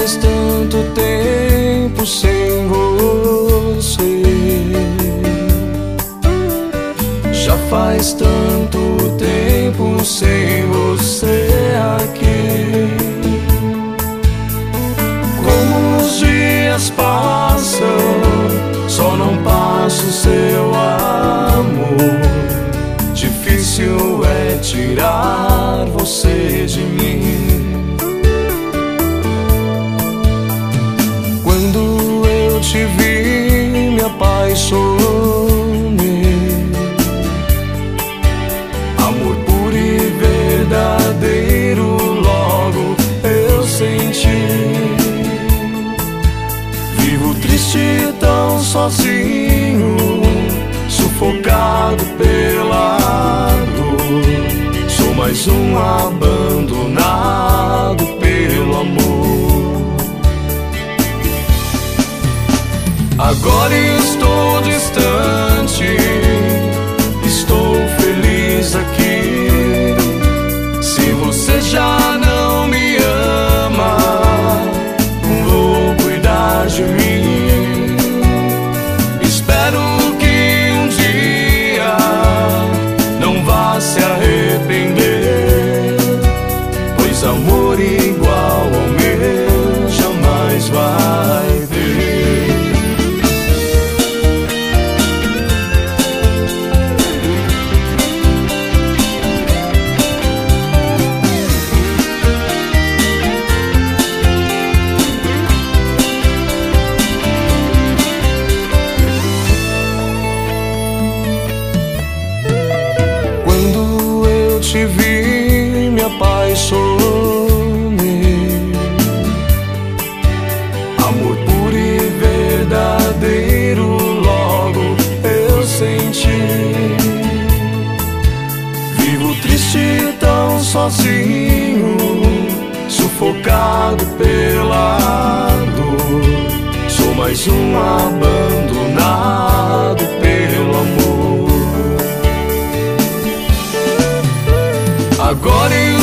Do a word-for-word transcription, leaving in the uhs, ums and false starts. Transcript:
faz tanto tempo sem você, já faz tanto tempo sem você aqui. Como os dias passam, só não passa o seu amor. Difícil é tirar você de mim. Quando eu te vi, me apaixonei. Amor puro e verdadeiro, logo eu senti. Vivo triste, tão sozinho, sufocado pela dor. Sou mais um abandonado pelo amor. Agora estou distante, estou feliz aqui. Se você já não me ama, vou cuidar de mim. Espero que um dia não vá se arrepender, pois amor igual ao meu jamais vai ter. Te vi, me apaixonei. Amor puro e verdadeiro, logo eu senti. Vivo triste, tão sozinho, sufocado pela dor. Sou mais um abandonado pelo amor. Agora